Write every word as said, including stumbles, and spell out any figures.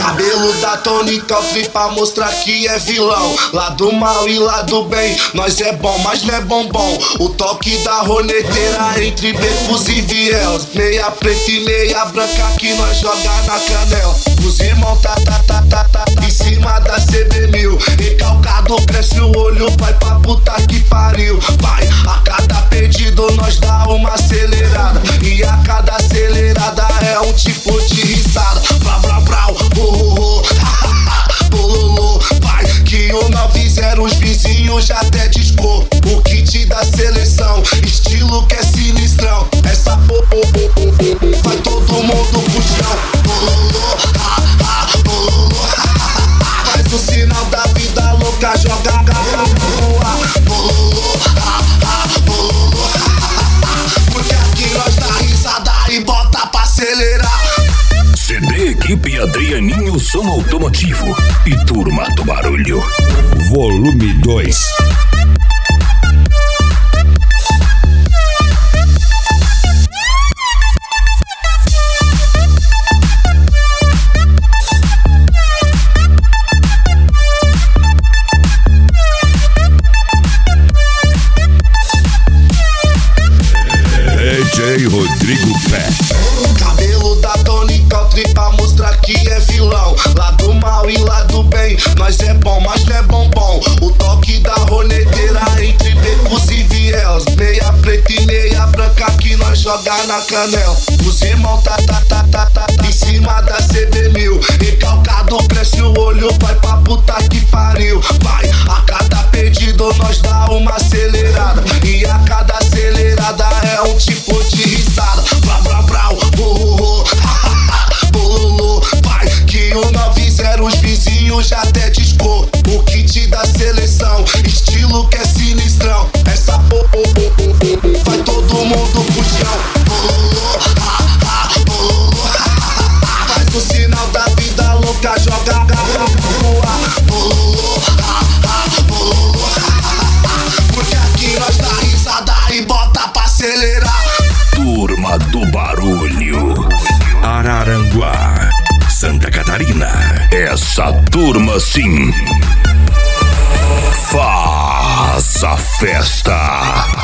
Cabelo da Tony Country pra mostrar que é vilão. Lá do mal e lá do bem, nós é bom, mas não é bombom. O toque da roneteira entre becos e vielas. Meia preta e meia branca que nós joga na canela. Os irmãos tá, tá, tá, tá, tá, em cima da C B mil. Recalcado cresce o olho, vai pra puta que pariu. Vai, a cada pedido nós dá uma acelerada. E a cada acelerada é um tipo de risada. Brau, brau, brau, oh, oh, oh, bololô. Vai, que o nove zero os vizinhos já até discou. O kit da seleção, estilo que é sinistrão. Essa po, po, po, po, po, vai todo mundo pro chão. Bololô, ah, ah, bololô. Faz o sinal da vida louca, joga a garra pro ar. Bololô, ah, ah, bololô. Porque aqui nós dá risada e bota pra acelerar. C D Equipe Adrianinho Som Automotivo e Turma do Barulho. Volume dois. D J Rodrigo Pé. Cabelo da Tony Country pra mostrar que é vilão. Lá do mal e lá do bem, nós é bom, mas não é bombom. O toque da roneteira entre becos e vielas. Meia preta e meia branca que nós joga na canela. Os irmãos tá, tá, tá, tá, tá, em cima da C B mil. Recalcado cresce o olho, vai pra puta que pariu. Vai, a cada pedido nós dá uma acelerada. E a cada acelerada é um tipo de risada. Brau, brau, brau, oh, oh, oh, bololô. Vai, que o nove zero os vizinhos já até discou. O kit da seleção, estilo que é sinistrão. Essa po, po, po, po, po, vai todo mundo pro chão. Bololô, ah, ah, bololô. Faz o sinal da vida louca, joga a garra pro ar. Bololô, ah, ah, bololô. Porque aqui nós dá risada e bota pra acelerar. Turma do Barulho. Araranguá, Santa Catarina. Essa turma sim faz a festa.